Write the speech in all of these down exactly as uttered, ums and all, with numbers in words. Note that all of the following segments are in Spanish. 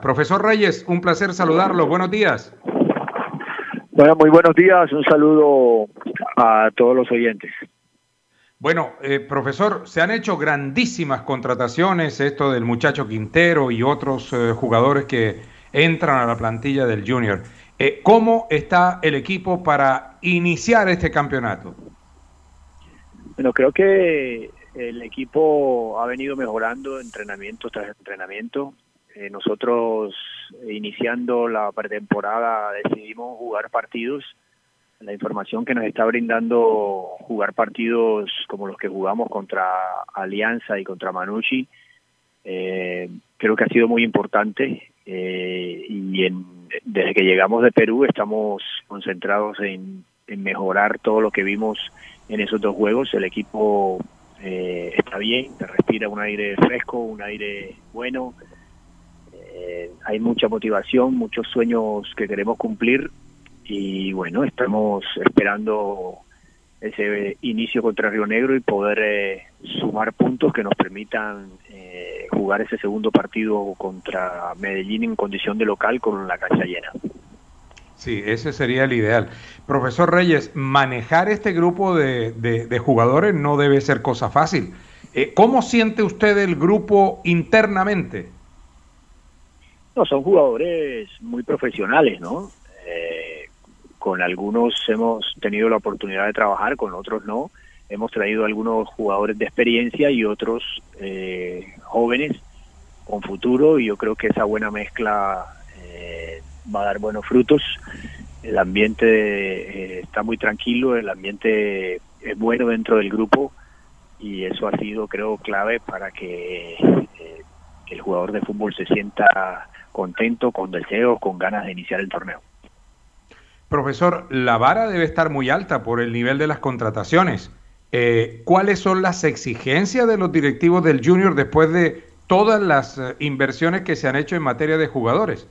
Profesor Reyes, un placer saludarlo. Buenos días. Bueno, muy buenos días. Un saludo a todos los oyentes. Bueno, eh, profesor, se han hecho grandísimas contrataciones, esto del muchacho Quintero y otros eh, jugadores que entran a la plantilla del Junior. Eh, ¿Cómo está el equipo para iniciar este campeonato? Bueno, creo que el equipo ha venido mejorando entrenamiento tras entrenamiento. Eh, nosotros, iniciando la pretemporada, decidimos jugar partidos. La información que nos está brindando jugar partidos como los que jugamos contra Alianza y contra Manucci, eh, creo que ha sido muy importante. Eh, y en, desde que llegamos de Perú estamos concentrados en, en mejorar todo lo que vimos en esos dos juegos. El equipo eh, está bien, respira un aire fresco, un aire bueno. Eh, hay mucha motivación, muchos sueños que queremos cumplir y bueno, estamos esperando ese inicio contra Río Negro y poder eh, sumar puntos que nos permitan eh, jugar ese segundo partido contra Medellín en condición de local con la cancha llena. Sí, ese sería el ideal. Profesor Reyes, manejar este grupo de, de, de jugadores no debe ser cosa fácil. Eh, ¿Cómo siente usted el grupo internamente? No, son jugadores muy profesionales, ¿no? Eh, con algunos hemos tenido la oportunidad de trabajar, con otros no. Hemos traído algunos jugadores de experiencia y otros eh, jóvenes con futuro, y yo creo que esa buena mezcla eh, va a dar buenos frutos. El ambiente eh, está muy tranquilo, el ambiente es bueno dentro del grupo y eso ha sido, creo, clave para que, eh, que el jugador de fútbol se sienta contento, con deseos, con ganas de iniciar el torneo. Profesor, la vara debe estar muy alta por el nivel de las contrataciones. Eh, ¿Cuáles son las exigencias de los directivos del Junior después de todas las eh, inversiones que se han hecho en materia de jugadores?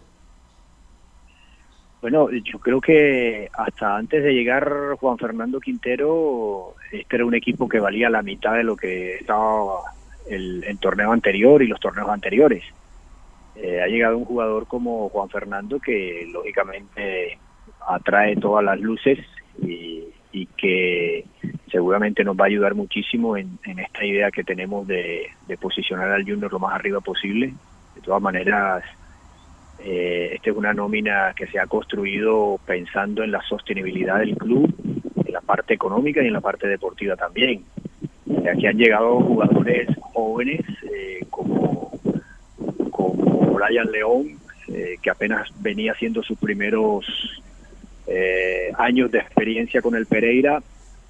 Bueno, yo creo que hasta antes de llegar Juan Fernando Quintero, este era un equipo que valía la mitad de lo que estaba el, el torneo anterior y los torneos anteriores. Eh, ha llegado un jugador como Juan Fernando que lógicamente atrae todas las luces y, y que seguramente nos va a ayudar muchísimo en, en esta idea que tenemos de, de posicionar al Junior lo más arriba posible. De todas maneras, eh, esta es una nómina que se ha construido pensando en la sostenibilidad del club, en la parte económica y en la parte deportiva también. Aquí han llegado jugadores jóvenes eh, como Brian León, eh, que apenas venía haciendo sus primeros eh, años de experiencia con el Pereira,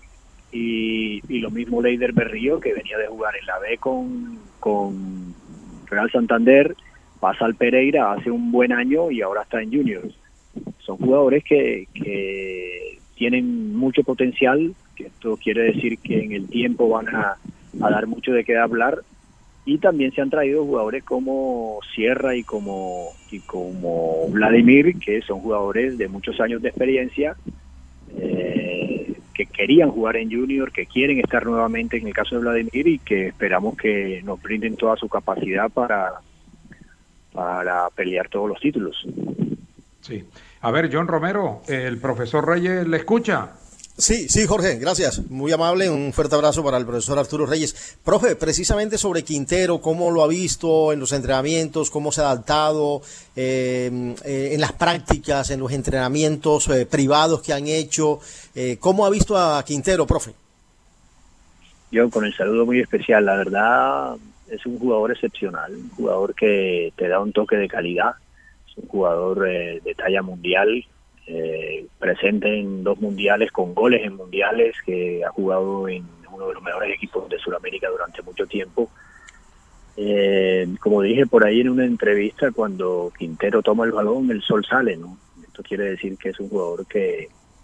y, y lo mismo Leider Berrío, que venía de jugar en la B con, con Real Santander, pasa al Pereira, hace un buen año y ahora está en Juniors. Son jugadores que, que tienen mucho potencial, que esto quiere decir que en el tiempo van a, a dar mucho de qué hablar. Y también se han traído jugadores como Sierra y como y como Vladimir, que son jugadores de muchos años de experiencia, eh, que querían jugar en Junior, que quieren estar nuevamente en el caso de Vladimir y que esperamos que nos brinden toda su capacidad para, para pelear todos los títulos. Sí. A ver, John Romero, el profesor Reyes le escucha. Sí, sí, Jorge, gracias. Muy amable. Un fuerte abrazo para el profesor Arturo Reyes. Profe, precisamente sobre Quintero, ¿cómo lo ha visto en los entrenamientos? ¿Cómo se ha adaptado eh, eh, en las prácticas, en los entrenamientos eh, privados que han hecho? Eh, ¿Cómo ha visto a Quintero, profe? Yo con el saludo muy especial. La verdad, es un jugador excepcional, un jugador que te da un toque de calidad. Es un jugador eh, de talla mundial. Eh, presente en dos mundiales, con goles en mundiales, que ha jugado en uno de los mejores equipos de Sudamérica durante mucho tiempo. Eh, como dije por ahí en una entrevista, cuando Quintero toma el balón, el sol sale, ¿no? Esto quiere decir que es un jugador que,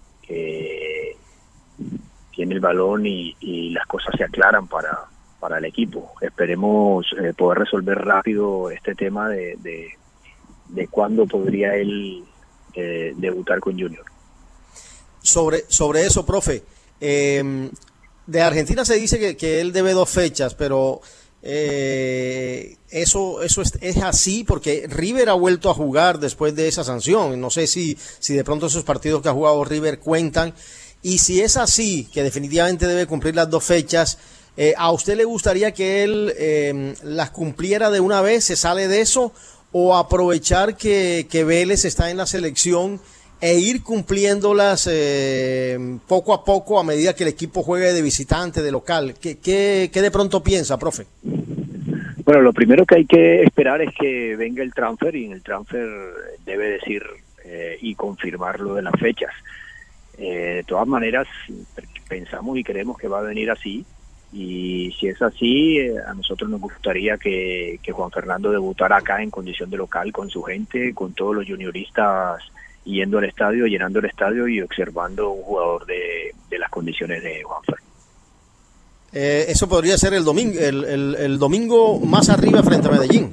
que tiene el balón y, y las cosas se aclaran para, para el equipo. Esperemos eh, poder resolver rápido este tema de, de, de cuándo podría él Eh, debutar con Junior. Sobre, sobre eso, profe, eh, de Argentina se dice que, que él debe dos fechas, pero Eh, eso eso es, es así porque River ha vuelto a jugar después de esa sanción. No sé si, si de pronto esos partidos que ha jugado River cuentan. Y si es así, que definitivamente debe cumplir las dos fechas, eh, ¿a usted le gustaría que él eh, las cumpliera de una vez, se sale de eso, o aprovechar que, que Vélez está en la selección e ir cumpliéndolas eh, poco a poco a medida que el equipo juegue de visitante, de local? ¿Qué, qué, qué de pronto piensa, profe? Bueno, lo primero que hay que esperar es que venga el transfer, y en el transfer debe decir eh, y confirmar lo de las fechas. Eh, de todas maneras, pensamos y creemos que va a venir así, y si es así, eh, a nosotros nos gustaría que, que Juan Fernando debutara acá en condición de local con su gente, con todos los junioristas yendo al estadio, llenando el estadio y observando un jugador de, de las condiciones de Juanfer. Eh, eso podría ser el domingo, el, el, el domingo más arriba frente a Medellín.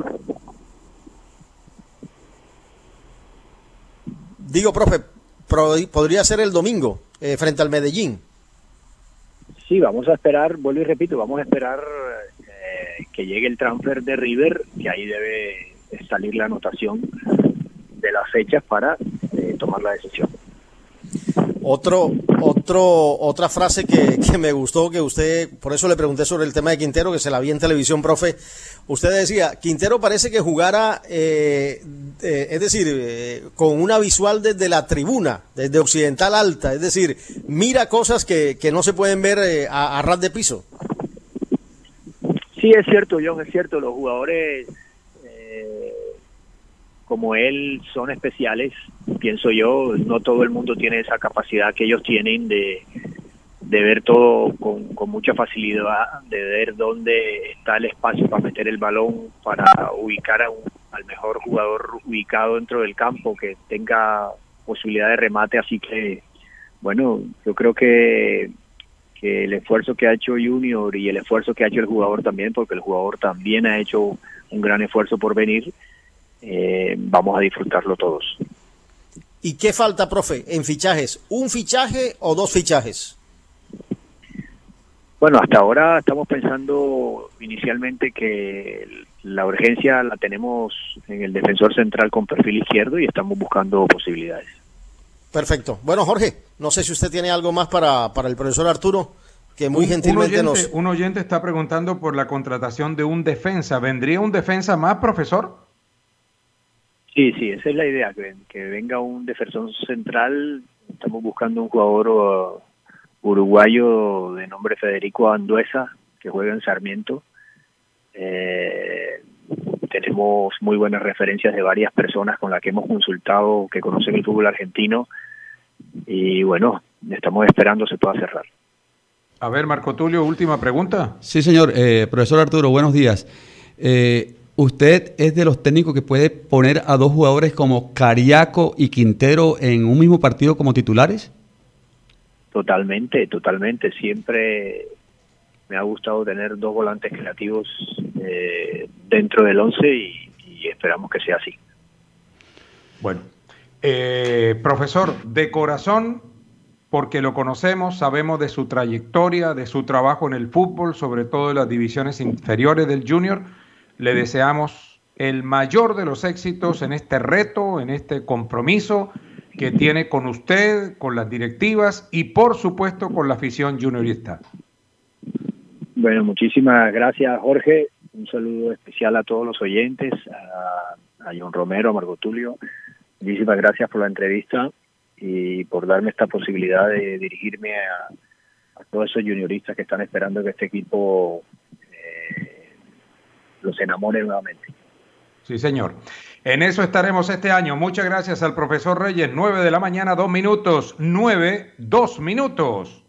Digo, profe, pro, podría ser el domingo eh, frente al Medellín. Sí, vamos a esperar, vuelvo y repito, vamos a esperar eh, que llegue el transfer de River, que ahí debe salir la anotación de las fechas para eh, tomar la decisión. Otro, otro, otra frase que, que me gustó, que usted, por eso le pregunté sobre el tema de Quintero, que se la vi en televisión, profe. Usted decía, Quintero parece que jugara, eh, eh, es decir, eh, con una visual desde la tribuna, desde Occidental Alta, es decir, mira cosas que, que no se pueden ver eh, a, a ras de piso. Sí, es cierto, John, es cierto, los jugadores eh, como él son especiales, pienso yo. No todo el mundo tiene esa capacidad que ellos tienen de, de ver todo con, con mucha facilidad, de ver dónde está el espacio para meter el balón, para ubicar a un, al mejor jugador ubicado dentro del campo, que tenga posibilidad de remate. Así que, bueno, yo creo que, que el esfuerzo que ha hecho Junior y el esfuerzo que ha hecho el jugador también, porque el jugador también ha hecho un gran esfuerzo por venir, eh, vamos a disfrutarlo todos. ¿Y qué falta, profe, en fichajes? ¿Un fichaje o dos fichajes? Bueno, hasta ahora estamos pensando inicialmente que la urgencia la tenemos en el defensor central con perfil izquierdo y estamos buscando posibilidades. Perfecto. Bueno, Jorge, no sé si usted tiene algo más para, para el profesor Arturo, que muy un, gentilmente un oyente, nos... Un oyente está preguntando por la contratación de un defensa. ¿Vendría un defensa más, profesor? Sí, sí, esa es la idea, que, que venga un defensor central. Estamos buscando un jugador uh, uruguayo de nombre Federico Anduesa, que juega en Sarmiento. Eh, tenemos muy buenas referencias de varias personas con las que hemos consultado, que conocen el fútbol argentino, y bueno, estamos esperando se pueda cerrar. A ver, Marco Tulio, última pregunta. Sí, señor. Eh, profesor Arturo, buenos días. Eh, ¿Usted es de los técnicos que puede poner a dos jugadores como Cariaco y Quintero en un mismo partido como titulares? Totalmente, totalmente. Siempre me ha gustado tener dos volantes creativos eh, dentro del once y, y esperamos que sea así. Bueno, eh, profesor, de corazón, porque lo conocemos, sabemos de su trayectoria, de su trabajo en el fútbol, sobre todo en las divisiones inferiores del Junior, le deseamos el mayor de los éxitos en este reto, en este compromiso que tiene con usted, con las directivas y por supuesto con la afición juniorista. Bueno, muchísimas gracias, Jorge. Un saludo especial a todos los oyentes, a, a John Romero, a Marco Tulio. Muchísimas gracias por la entrevista y por darme esta posibilidad de dirigirme a, a todos esos junioristas que están esperando que este equipo eh, los enamore nuevamente. Sí, señor. En eso estaremos este año. Muchas gracias al profesor Reyes. nueve de la mañana, dos minutos. nueve, dos minutos.